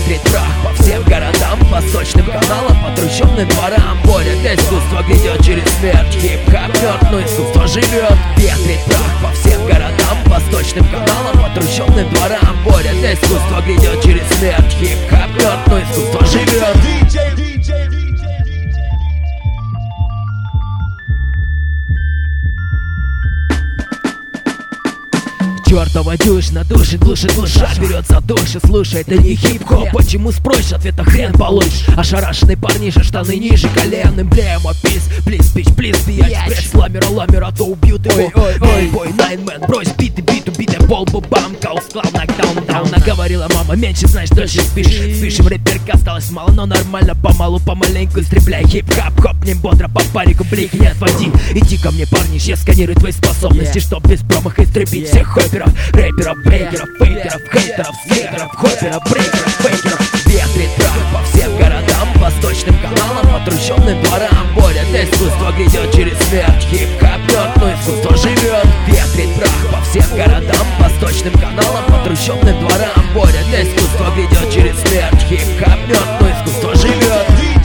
Ветрит прах по всем городам, восточным каналам, по трущобным дворам. Боря для искусства грядет через смерть. Хип-хоп мертв, но искусство живет. Ветрит прах по всем городам, восточным каналам, по трущобным дворам. Боря для искусства грядет через смерть. Хип-хоп мертв, но искусство живет. Чёртова дюшна душит, глушит душа, берет за душу, слушай, это не хип-хоп. Почему спросишь, ответа хрен получишь. Ошарашенный парниша, штаны ниже колен. Эмблема, пис, плиз, пич, плиз, биять. Экспресс, ламера, а то убьют его. Ой, бой, найнмен, брось биты, биту, биты, полбу, бам, каус, клау, нокдаун, даун. Наговорила мама, меньше знаешь, дольше спишь. Спишем, рэперка осталось мало, но нормально, помалу, помаленьку истребляй. Хип-хоп, копнем бодро по парику, блик не отводи. Иди ко мне, парниш, я сканирую твои способности, чтоб без промаха истребить всех хопперов. Рэперов, брейкеров, фейкеров, хейтеров, скейтеров, хопперов, брейкеров, фейкеров. Ветрит прах по всем городам, восточным каналам, по трущобным дворам. Боря для искусства грядет через смерть. Хип-хоп мертв, но искусство живет. Ветрит прах по всем городам, восточным каналам, по трущобным дворам. Боря для искусства грядет через смерть. Хип-хоп мертв, но искусство живет.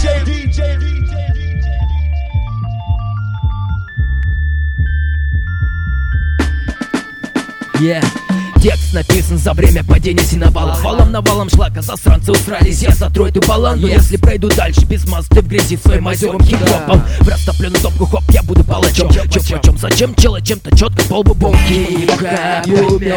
Текст написан за время падения синовала. Валом навалом шлака засранцы усрались. Я затру эту баланду, если пройду дальше без мазды в грязи своим озером хип-хопом. В растопленную топку хоп, я буду палачом. Чё, почем, зачем, чела чем-то четко полбу-бом. Хип-хоп,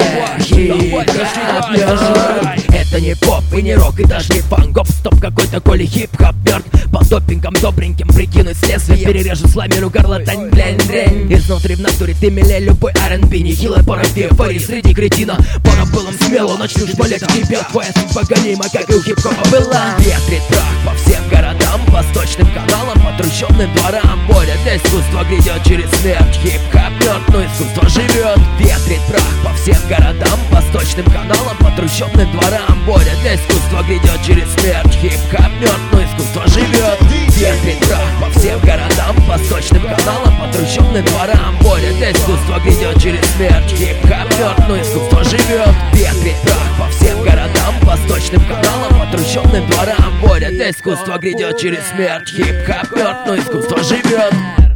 это не поп и не рок и даже не фанк. Гоп, стоп, какой-то коли хип-хоп мертв. По допингам добреньким прикинуть следствие. Перережу сламеру горло, тань, блин. Изнутри в натуре ты милее любой R&B. Нехилая пара феи среди кретина. Пора было смело, начнешь болеть тебя. Твоя судьба гонима, как и у хип-хопа была. Ветрит прах по всем городам, восточным каналам, по трущобным дворам. Боря для искусства грядет через смерть. Хип-хоп мертв, но искусство живет. Ветрит прах по всем городам, восточным каналам, по трущобным дворам. Боря для искусства грядет через смерть. Хип-хоп мертв, но искусство живет. Ветрит прах по всем городам, восточным каналам, по трущобным дворам. Боря для искусства грядет через смерть. Хип-хоп мертв, но искусство живет. Ветрит прах по всем городам, восточным каналам, по трущобным дворам. Боря для искусства грядет через смерть. Хип-хоп мертв, но искусство живет.